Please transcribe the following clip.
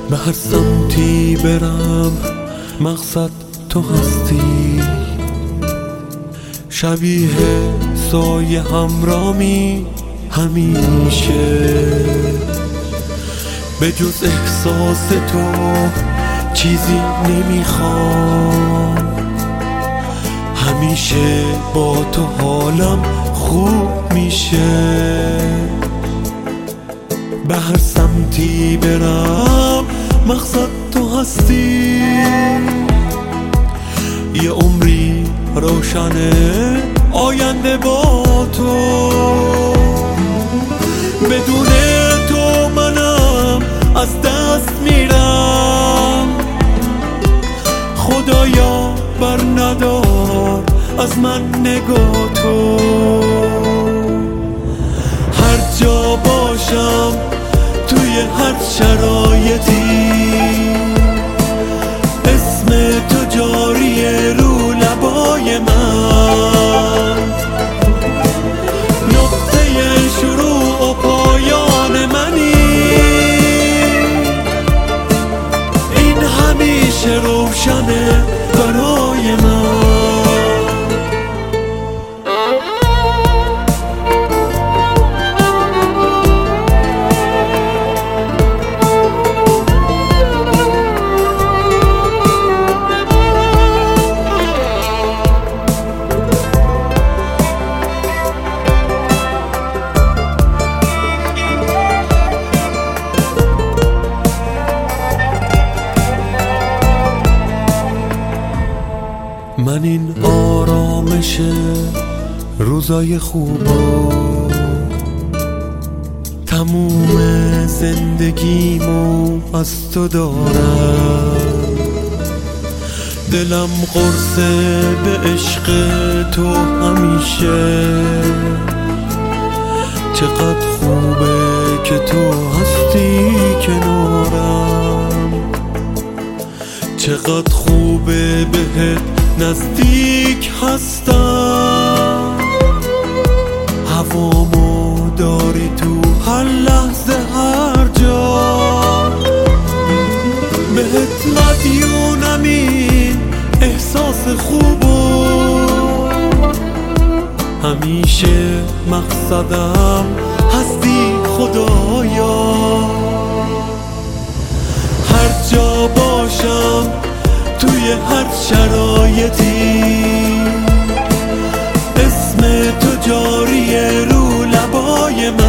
به هر سمتی برم مقصد تو هستی، شبیه سایه همرامی همیشه. به جز احساس تو چیزی نمیخوام، همیشه با تو حالم خوب میشه. به هر سمتی برم مقصد تو هستی، یه عمری روشنه آینده با تو. بدون تو منم از دست میرم، خدایا بر ندار از من نگاه تو. هر جا باشم توی هر شرایطی، اسم تو جاریه رو لبای من. نقطه شروع و پایان منی، این همیشه روشنه برای من. من این آرامش روزای خوبو تموم زندگیمو از تو دارم. دلم قرصه به عشق تو همیشه، چقدر خوبه که تو هستی کنارم. چقدر خوبه بهت نزدیک هستم، هوامو داری تو هر لحظه هر جا. بهت مدیونم این احساس خوبو، همیشه مقصدم هستی خدایا. هر جا باشم توی هر شرایطی، اسم تو جاریه رو لبای من.